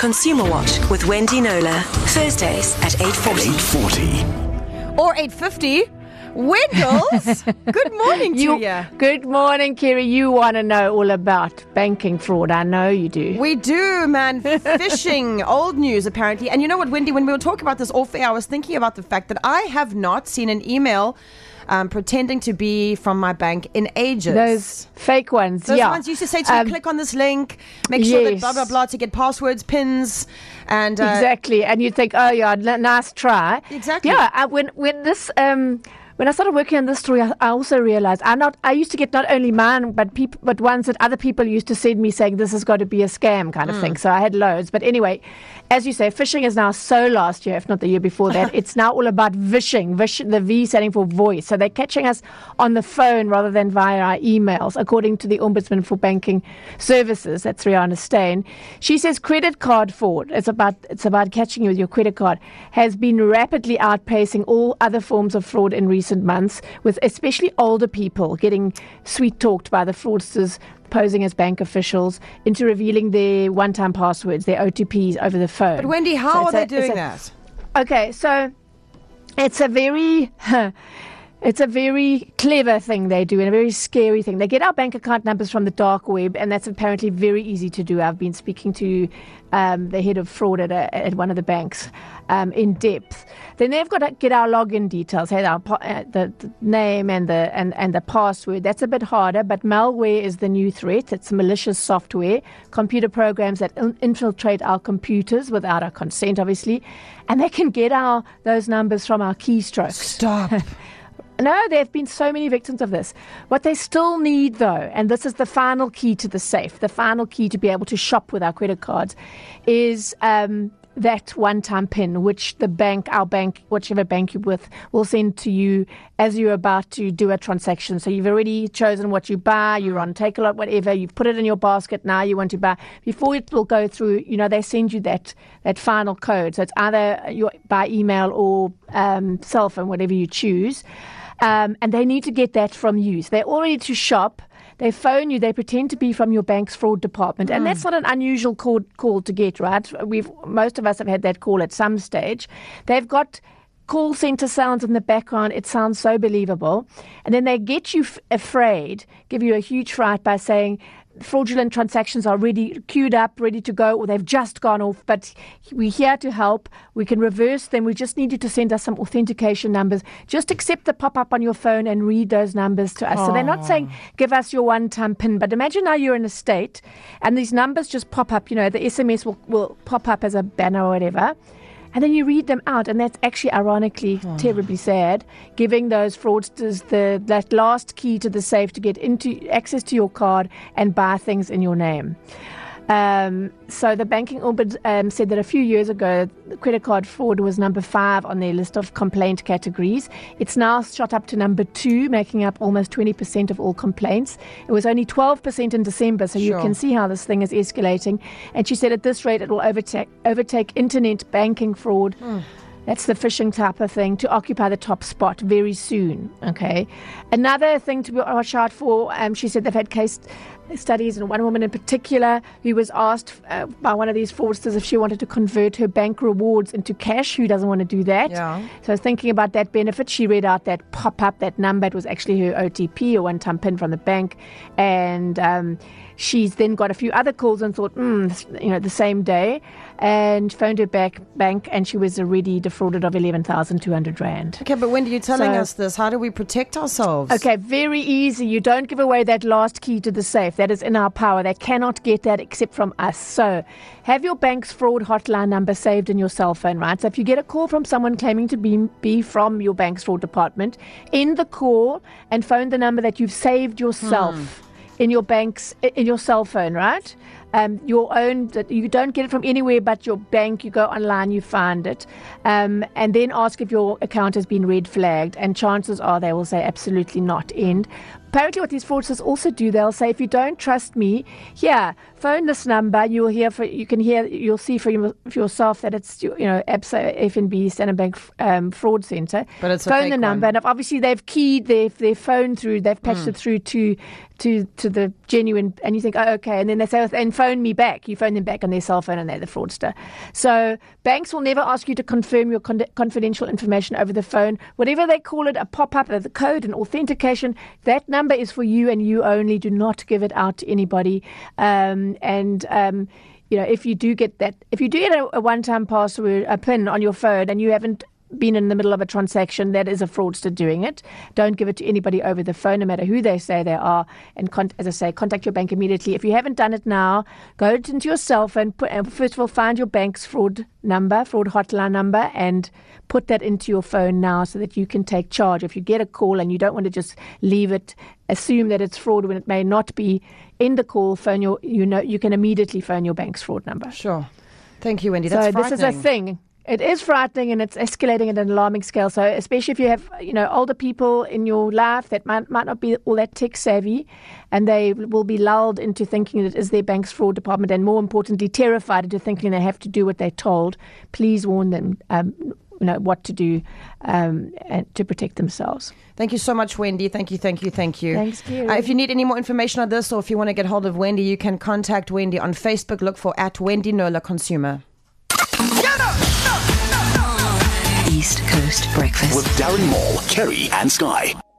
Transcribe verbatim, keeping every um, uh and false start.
Consumer Watch with Wendy Knowler. Thursdays at eight forty. eight forty. Or eight fifty. Wendell's, good morning to you. you. Good morning, Kerry. You want to know all about banking fraud. I know you do. We do, man. Phishing, old news apparently. And you know what, Wendy, when we were talking about this off air, I was thinking about the fact that I have not seen an email um, pretending to be from my bank in ages. Those fake ones, Those yeah. ones used to say to Um, me, click on this link, make sure that yes. blah, blah, blah, to get passwords, pins, and... Uh, Exactly. And you think, oh, yeah, n- nice try. Exactly. Yeah, I, when, when this... Um, When I started working on this story, I, I also realized I not I used to get not only mine, but people, but ones that other people used to send me saying this has got to be a scam kind of mm. thing. So I had loads. But anyway, as you say, phishing is now so last year, if not the year before that. It's now all about vishing. Vish, the V standing for voice. So they're catching us on the phone rather than via our emails, according to the Ombudsman for Banking Services. That's Rihanna Steyn. She says credit card fraud. It's about it's about catching you with your credit card has been rapidly outpacing all other forms of fraud in recent months, with especially older people getting sweet talked by the fraudsters posing as bank officials into revealing their one-time passwords, their O T Ps over the phone. But Wendy, how so are they a, doing a, that? Okay, so it's a very... It's a very clever thing they do and a very scary thing. They get our bank account numbers from the dark web, and that's apparently very easy to do. I've been speaking to um, the head of fraud at, a, at one of the banks um, in depth. Then they've got to get our login details, hey, our, uh, the, the name and the and, and the password. That's a bit harder, but malware is the new threat. It's malicious software, computer programs that in- infiltrate our computers without our consent, obviously, and they can get our those numbers from our keystrokes. Stop. No, there have been so many victims of this. What they still need, though, and this is the final key to the safe, the final key to be able to shop with our credit cards, is um, that one-time PIN, which the bank, our bank, whichever bank you're with, will send to you as you're about to do a transaction. So you've already chosen what you buy, you're on Takealot, whatever, you've put it in your basket, now you want to buy. Before it will go through, you know, they send you that that final code. So it's either your, by email or um, cell phone, whatever you choose. Um, and they need to get that from you. So they're all ready to shop. They phone you. They pretend to be from your bank's fraud department. And mm. that's not an unusual call, call to get, right? We've Most of us have had that call at some stage. They've got call center sounds in the background. It sounds so believable. And then they get you f- afraid, give you a huge fright by saying, fraudulent transactions are ready, queued up, ready to go, or they've just gone off, but we're here to help. We can reverse them. We just need you to send us some authentication numbers. Just accept the pop-up on your phone and read those numbers to us. Oh. So they're not saying, give us your one-time PIN, but imagine now you're in a state and these numbers just pop up, you know, the S M S will, will pop up as a banner or whatever. And then you read them out, and that's actually ironically oh. terribly sad, giving those fraudsters the that last key to the safe to get into access to your card and buy things in your name. Um, so the banking ombud um, said that a few years ago, credit card fraud was number five on their list of complaint categories. It's now shot up to number two, making up almost twenty percent of all complaints. It was only twelve percent in December, so sure. you can see how this thing is escalating. And she said at this rate, it will overtake, overtake internet banking fraud. Mm. That's the phishing type of thing, to occupy the top spot very soon. Okay. Another thing to watch out for, um, she said they've had case studies, and one woman in particular who was asked uh, by one of these fraudsters if she wanted to convert her bank rewards into cash. Who doesn't want to do that? Yeah. So thinking about that benefit, she read out that pop-up, that number. It was actually her O T P, or one-time PIN from the bank. And um, she's then got a few other calls and thought, hmm, you know, the same day, and phoned her back bank, and she was already defrauded of eleven thousand two hundred rand. Okay, but when are you telling so, us this? How do we protect ourselves? Okay, very easy. You don't give away that last key to the safe. That is in our power. They cannot get that except from us. So have your bank's fraud hotline number saved in your cell phone, right? So if you get a call from someone claiming to be, be from your bank's fraud department, end the call and phone the number that you've saved yourself. Hmm. in your bank's, in your cell phone, right? Um, your own, you don't get it from anywhere but your bank. You go online, you find it, um, and then ask if your account has been red flagged, and chances are they will say absolutely not, end. Apparently what these fraudsters also do, they'll say, if you don't trust me, here, phone this number, you'll hear for you can hear you'll see for, your, for yourself that it's you know A B S A, F N B, Standard Bank um, fraud center. But it's a phone fake the number, one. and obviously they've keyed their their phone through, they've patched mm. it through to to to the genuine, and you think, oh, okay, and then they say, and phone me back. You phone them back on their cell phone, and they're the fraudster. So banks will never ask you to confirm your con- confidential information over the phone. Whatever they call it, a pop-up, the code, an authentication, that number is for you and you only. Do not give it out to anybody. Um, and um, you know, if you do get that, if you do get a, a one-time password, a PIN on your phone, and you haven't been in the middle of a transaction, that is a fraudster doing it. Don't give it to anybody over the phone, no matter who they say they are. And con- as I say, contact your bank immediately. If you haven't done it now, go into your cell phone, put, and first of all, find your bank's fraud number, fraud hotline number, and put that into your phone now so that you can take charge. If you get a call and you don't want to just leave it, assume that it's fraud when it may not be, in the call, phone your, you know, you can immediately phone your bank's fraud number. Sure. Thank you, Wendy. That's so frightening. This is a thing. It is frightening, and it's escalating at an alarming scale. So especially if you have, you know, older people in your life that might, might not be all that tech savvy, and they will be lulled into thinking that it is their bank's fraud department, and more importantly, terrified into thinking they have to do what they're told. Please warn them, um, you know, what to do um, and to protect themselves. Thank you so much, Wendy. Thank you, thank you, thank you. Thanks, Kira. Uh, if you need any more information on this, or if you want to get hold of Wendy, you can contact Wendy on Facebook. Look for at Wendy Knowler Consumer. East Coast Breakfast With Darren Moore, Kerry and Sky.